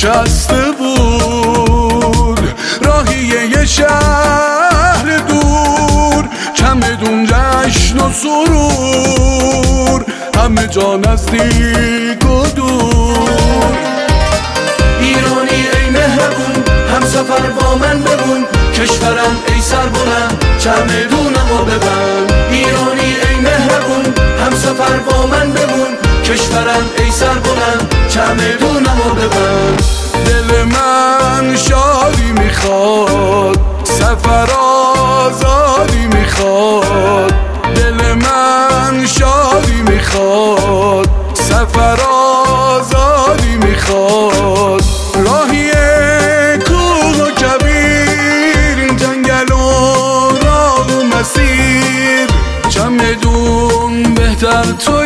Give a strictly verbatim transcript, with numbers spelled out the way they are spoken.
نشسته بود راهی یه شهر دور، چمدون جشن و سرور، همه جا نزدیک و دور. ایرانی ای مهربون، هم سفر با من بمون، کشورم ای سربلند، چمدونمو ببند. ایرانی ای مهربون، هم سفر با من بمون، کشورم ای سربلند، چمدونمو ببند. دل من شادی میخواد، سفر آزادی میخواد. دل من شادی میخواد، سفر آزادی میخواد. راهی کوه و کبیر، جنگل و راه و مسیر، چمدون بهتر تو